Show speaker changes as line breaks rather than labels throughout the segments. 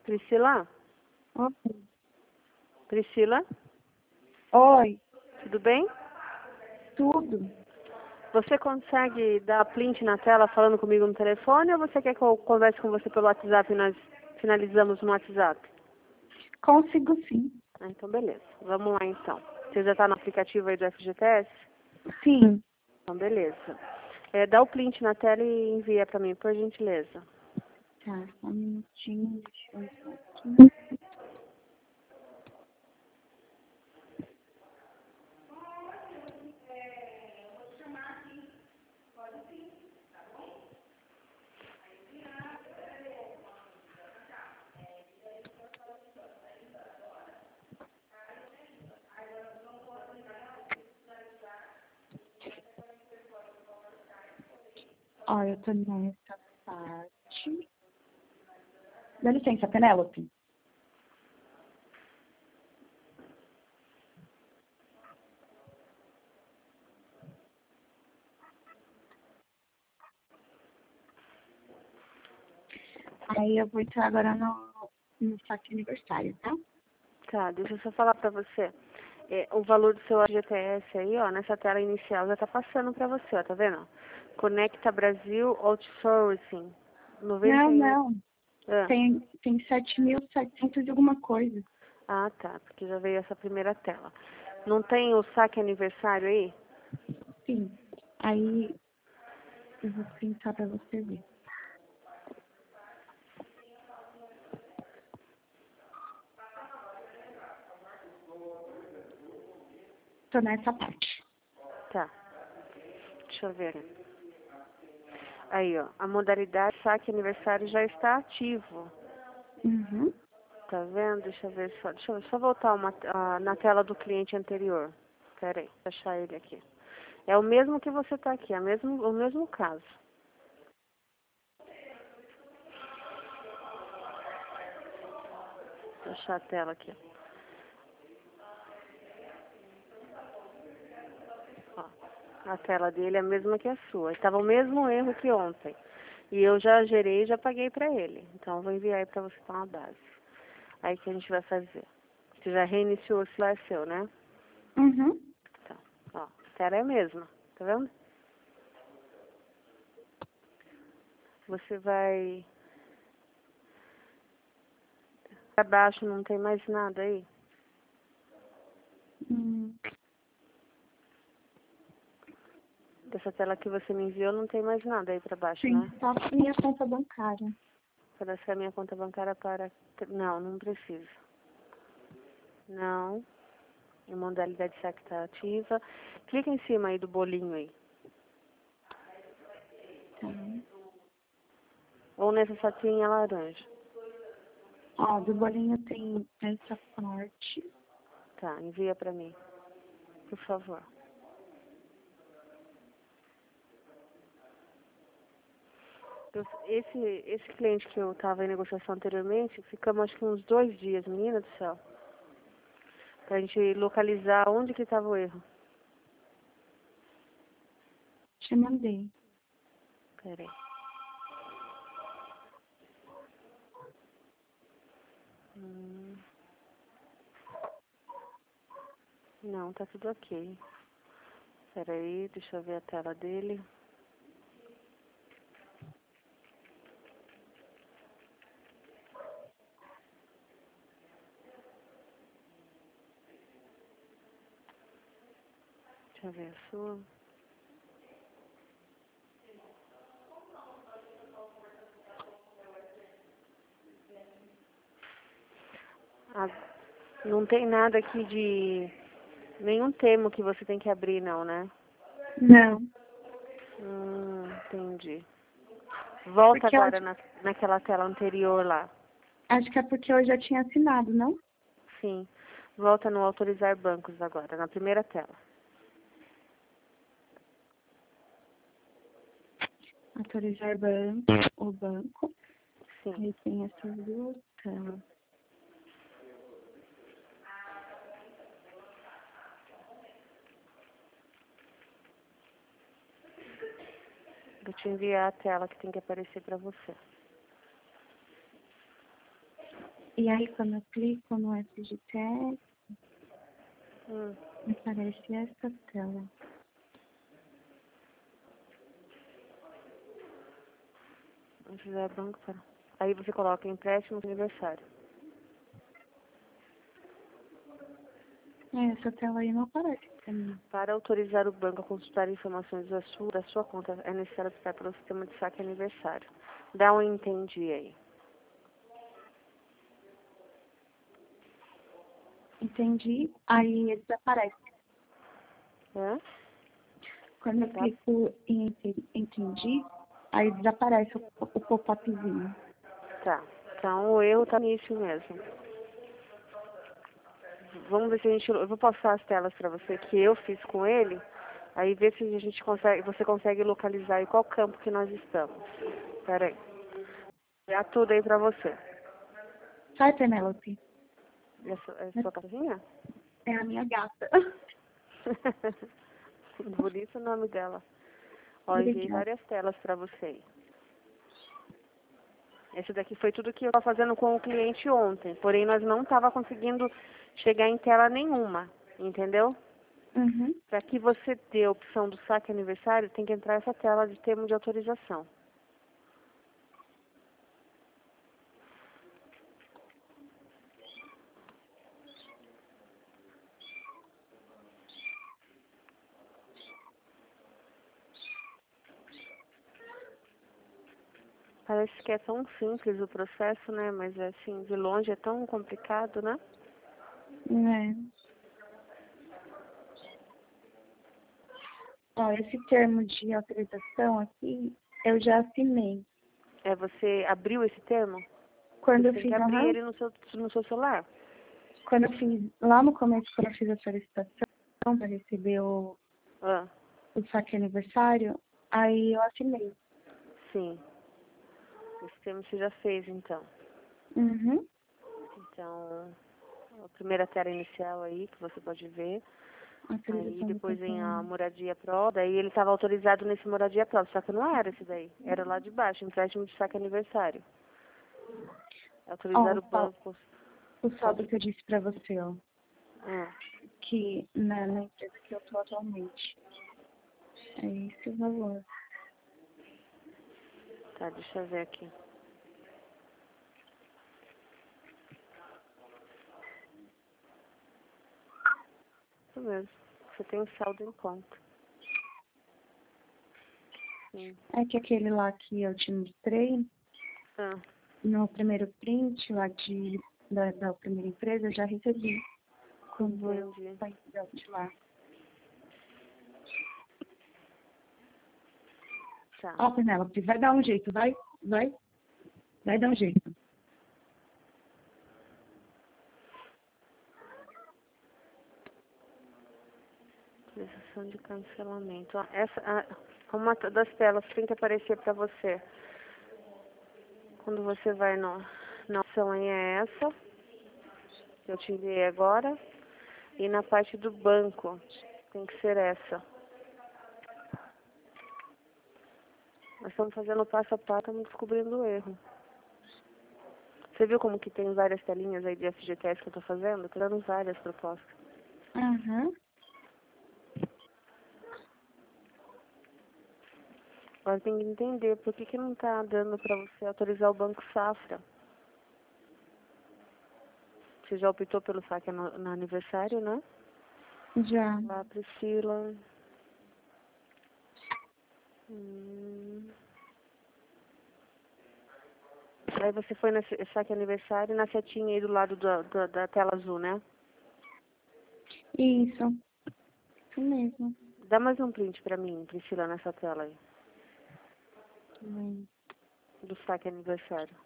Priscila?
Oi.
Priscila?
Oi,
Tudo bem?
tudo.
Você consegue dar print na tela falando comigo no telefone ou você quer que eu converse com você pelo WhatsApp e nós finalizamos no WhatsApp?
Consigo sim.
Ah, então beleza. Vamos lá então. Você já está no aplicativo aí do FGTS?
Sim.
Então beleza. Dá o print na tela e envia para mim, por gentileza.
Tá, só um minutinho, deixa eu ver aqui. Ó, eu tô nessa parte. Dá licença, Penélope. Aí eu vou entrar agora no saque aniversário, tá?
Tá, deixa eu só falar para você. O valor do seu FGTS aí, ó, nessa tela inicial já tá passando para você, ó, tá vendo? Conecta Brasil Outsourcing. 91.
Não.
Ah,
Tem 7.700 e alguma coisa.
ah, tá, porque já veio essa primeira tela. Não tem o saque aniversário aí?
Sim. Aí eu vou printar pra você ver. Tô nessa parte.
Tá, deixa eu ver. Aí, ó, a modalidade saque aniversário já está ativo.
Uhum.
Tá vendo? Deixa eu ver só. Deixa eu só voltar na tela do cliente anterior. Pera aí, deixa eu achar ele aqui. É o mesmo que você tá aqui, o mesmo caso. Deixa eu achar a tela aqui. Ó, a tela dele é a mesma que a sua. Estava o mesmo erro que ontem. E eu já gerei e já paguei pra ele. Então eu vou enviar aí pra você tá uma base. Aí que a gente vai fazer. Você já reiniciou o celular seu, né?
Uhum.
Então, ó, a tela é a mesma. Tá vendo? Você vai pra baixo, não tem mais nada aí.
Hum.
Dessa tela que você me enviou, não tem mais nada aí pra baixo,
Tem
né?
só minha conta bancária.
Parece que a minha conta bancária para... Não, não precisa. Não. A modalidade saque está ativa. Clica em cima aí do bolinho aí.
Tá.
Ou nessa satinha laranja.
Ó, do bolinho tem essa parte.
Tá, envia pra mim. Por favor. Esse cliente que eu estava em negociação anteriormente, ficamos acho que uns 2 dias, menina do céu. Pra gente localizar onde que estava o erro.
Te mandei.
Pera aí. Não, tá tudo ok. Pera aí, deixa eu ver a tela dele. Deixa eu ver a sua. Ah, não tem nada aqui de... Nenhum termo que você tem que abrir, não, né?
Não.
Entendi. Volta
Porque eu
agora naquela tela anterior lá.
acho que é porque eu já tinha assinado, não?
Sim. Volta no autorizar bancos agora, na primeira tela.
Autorizar banco, o banco.
Sim.
Aí tem essas duas telas.
Vou te enviar a tela que tem que aparecer pra você.
E aí, quando eu clico no FGTS,
Hum.
me aparece essa tela.
José Banco, tá. Aí você coloca empréstimo de aniversário.
Essa tela aí não aparece pra mim.
Para autorizar o banco a consultar informações da sua conta, é necessário optar pelo sistema de saque aniversário. Dá um entendi aí.
Entendi. Aí ele desaparece.
Hã?
Quando eu
Tá.
clico em entendi, aí desaparece o pop-upzinho.
Tá. Então o erro tá nisso mesmo. Vamos ver se a gente. Eu vou passar as telas para você que eu fiz com ele. Aí ver se a gente consegue. Você consegue localizar em qual campo que nós estamos. Pera aí. Já tudo aí pra você.
Sai, Penélope.
É a sua cachorrinha?
É a minha gata.
Bonito o nome dela. Ó, enviei
Obrigada.
várias telas pra você aí. Esse daqui foi tudo que eu estava fazendo com o cliente ontem. Porém, nós não estava conseguindo chegar em tela nenhuma. Entendeu?
Uhum.
Para que você dê a opção do saque aniversário, tem que entrar essa tela de termo de autorização. Parece que é tão simples o processo, né? Mas assim, de longe é tão complicado, né?
É. Ó, esse termo de autorização aqui, eu já assinei.
É, você abriu esse termo?
Quando
Você
eu
tem que
fiz,
abrir
aham,
ele no seu celular.
quando eu fiz, lá no começo, quando eu fiz a solicitação para receber
Ah,
o saque aniversário, aí eu assinei.
sim. Esse termo você já fez, então.
Uhum.
Então, a primeira tela inicial aí, que você pode ver. Aí
Autorização do
depois vem a
cartão.
moradia pró, daí ele estava autorizado nesse moradia pró, só que não era esse daí. Era lá de baixo, empréstimo de saque aniversário.
Ó,
Autorizar o
o
banco.
o saldo que eu disse para você, ó,
Ah,
que na empresa que eu tô atualmente. É esse o valor.
tá, deixa eu ver aqui. Isso mesmo. Você tem um saldo em conta. Sim.
É que aquele lá que eu te mostrei,
Ah,
no primeiro print lá da primeira empresa, eu já recebi quando eu
entendi.
saí de lá.
Tá.
Ó, Penélope, vai dar um jeito, vai dar um jeito.
Autorização de cancelamento. Ó, uma das telas tem que aparecer para você. Quando você vai na opção aí é essa, que eu te enviei agora. E na parte do banco, tem que ser essa. Nós estamos fazendo passo a passo, estamos descobrindo o erro. Você viu como que tem várias telinhas aí de FGTS que eu estou fazendo? Estou dando várias propostas.
Aham.
Agora tem que entender por que não está dando para você autorizar o Banco Safra. Você já optou pelo saque no aniversário, né?
Já.
Lá, Priscila. Hum. Aí você foi nesse saque aniversário na setinha aí do lado da tela azul, né?
Isso mesmo.
Dá mais um print pra mim, Priscila, nessa tela aí,
Hum.
do saque aniversário.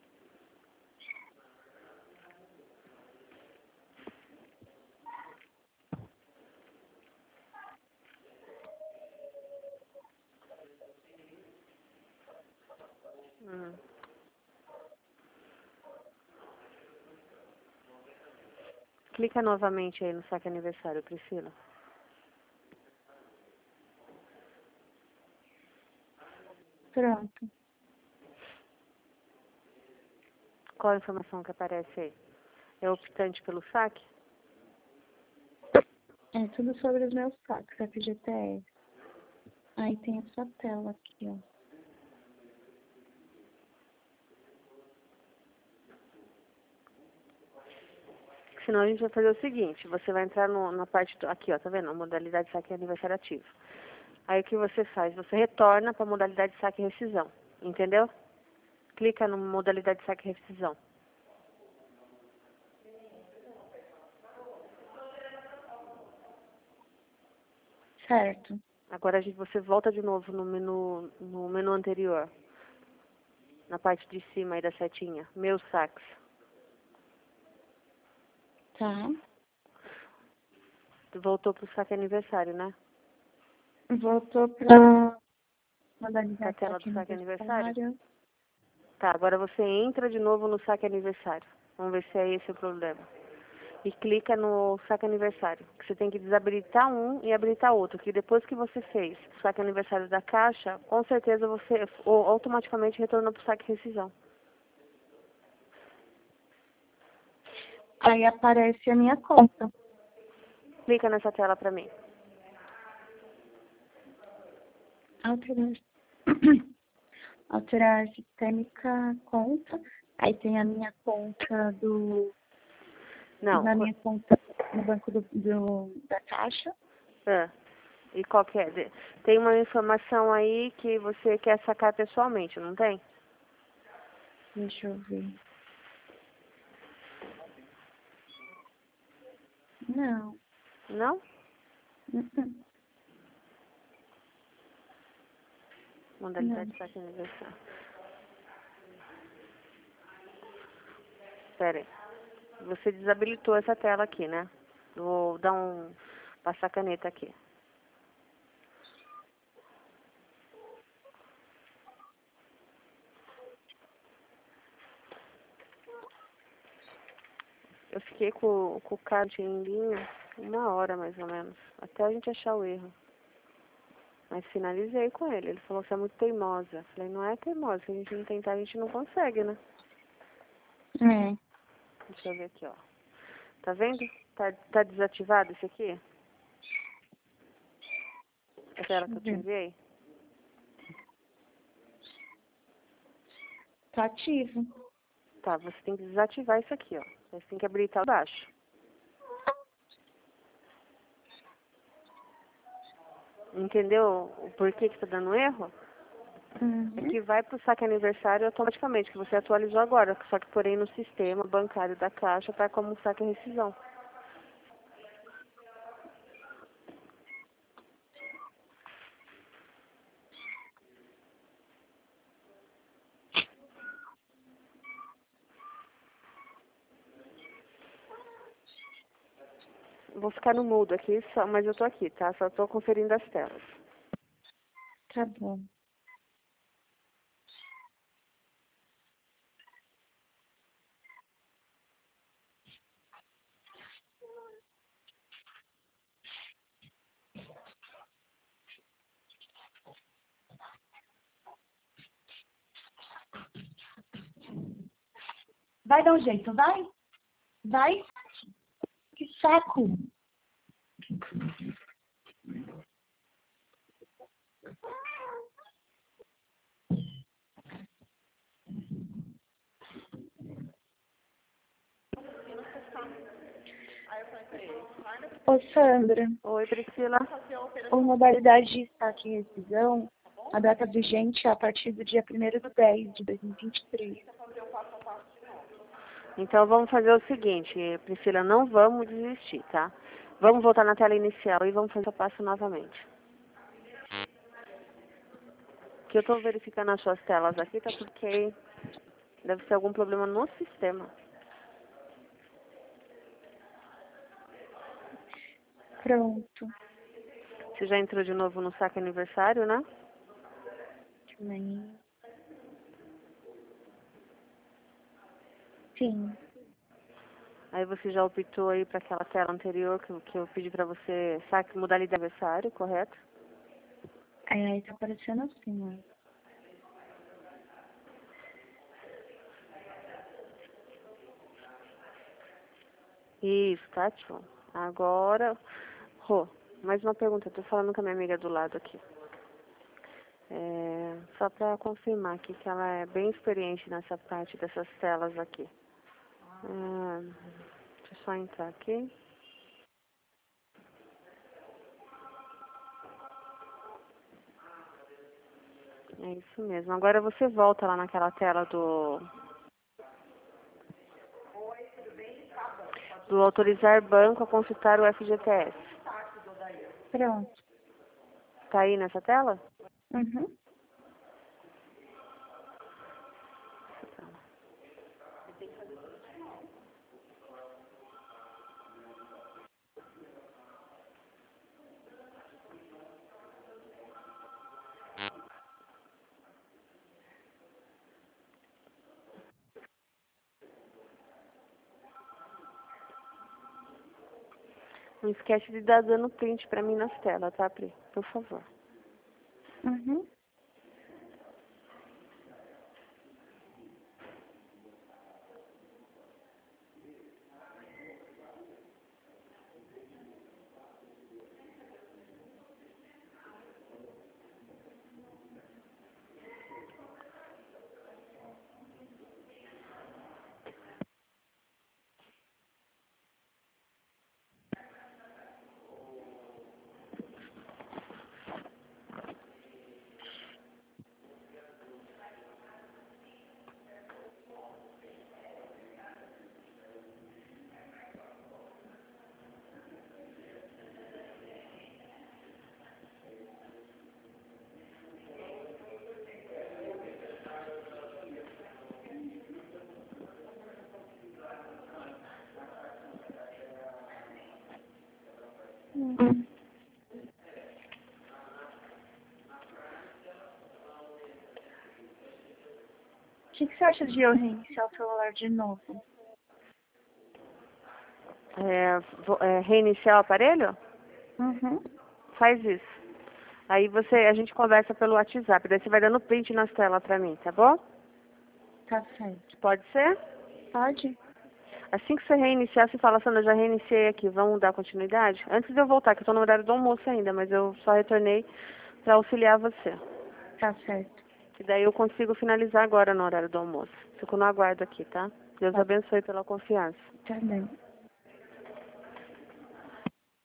Hum. Clica novamente aí no saque aniversário, Priscila.
Pronto.
Qual a informação que aparece aí? É optante pelo saque?
É tudo sobre os meus saques, FGTS. Aí tem essa tela aqui, ó.
Senão a gente vai fazer o seguinte, você vai entrar na parte, aqui ó, tá vendo? A modalidade de saque aniversário ativo. Aí o que você faz? Você retorna para a modalidade de saque e rescisão, entendeu? Clica na modalidade de saque e rescisão.
Certo.
Agora você volta de novo no menu anterior, na parte de cima aí da setinha, meus saques.
Tá.
Voltou pro saque aniversário, né?
Voltou pra modalidade
Pra tela
saque
do saque aniversário?
aniversário.
Tá, agora você entra de novo no saque aniversário. Vamos ver se é esse o problema. E clica no saque aniversário. Que você tem que desabilitar um e habilitar outro. Que depois que você fez o saque aniversário da Caixa, com certeza você automaticamente retornou pro saque rescisão.
Aí aparece a minha conta.
Clica nessa tela pra mim.
Alterar. Alterar sistêmica conta. Aí tem a minha conta
Não.
na minha conta no banco da Caixa.
E qual que é? Tem uma informação aí que você quer sacar pessoalmente, não tem?
Deixa eu ver. Não.
Não?
Não.
Modalidade de saque aniversário. Pera aí. Você desabilitou essa tela aqui, né? Vou dar passar a caneta aqui. Eu fiquei com o card em linha 1 hora, mais ou menos. Até a gente achar o erro. Mas finalizei com ele. Ele falou que você é muito teimosa. Eu falei, não é teimosa. Se a gente não tentar, a gente não consegue, né?
É.
Deixa eu ver aqui, ó. Tá vendo? Tá desativado esse aqui? A tela que eu te enviei?
Tá ativo.
Tá, você tem que desativar isso aqui, ó. Você tem que habilitar baixo. Entendeu o porquê que tá dando erro? É que vai pro saque aniversário automaticamente, que você atualizou agora. Só que, porém, no sistema bancário da Caixa tá como saque rescisão. Vou ficar no mudo aqui, mas eu tô aqui, tá? Só tô conferindo as telas.
Tá bom. Vai dar um jeito, vai? Vai? Que saco! Ô, Sandra,
Oi, Priscila.
a modalidade de saque e rescisão, a data vigente é a partir do dia 1º de 10 de 2023.
Então vamos fazer o seguinte, Priscila, não vamos desistir, tá? Vamos voltar na tela inicial e vamos fazer o passo novamente. Que eu tô verificando as suas telas aqui, tá tudo ok. Deve ser algum problema no sistema.
Pronto.
Você já entrou de novo no saque aniversário, né?
Também. Sim.
Aí você já optou aí para aquela tela anterior que eu pedi para você, saque modalidade aniversário, correto?
Aí tá aparecendo assim, ó.
Isso, tá, tio. Agora, Rô, mais uma pergunta. Eu tô falando com a minha amiga do lado aqui. Só pra confirmar aqui que ela é bem experiente nessa parte dessas telas aqui. Deixa eu só entrar aqui. É isso mesmo. Agora você volta lá naquela tela do autorizar banco a consultar o FGTS.
Pronto.
Tá aí nessa tela?
Uhum.
Não esquece de dar dando print pra mim nas telas, tá, Pri? Por favor.
Uhum. Uhum. O que você acha de eu reiniciar o celular de novo?
Reiniciar o aparelho?
Uhum.
Faz isso. Aí a gente conversa pelo WhatsApp, daí você vai dando print nas telas pra mim, tá bom?
Tá certo.
Pode ser?
Pode?
Assim que você reiniciar, você fala, Sandra, eu já reiniciei aqui, vamos dar continuidade? Antes de eu voltar, que eu tô no horário do almoço ainda, mas eu só retornei pra auxiliar você.
Tá certo.
Que daí eu consigo finalizar agora no horário do almoço. Fico no aguardo aqui, tá? Deus
Tá,
abençoe pela confiança.
tá bem.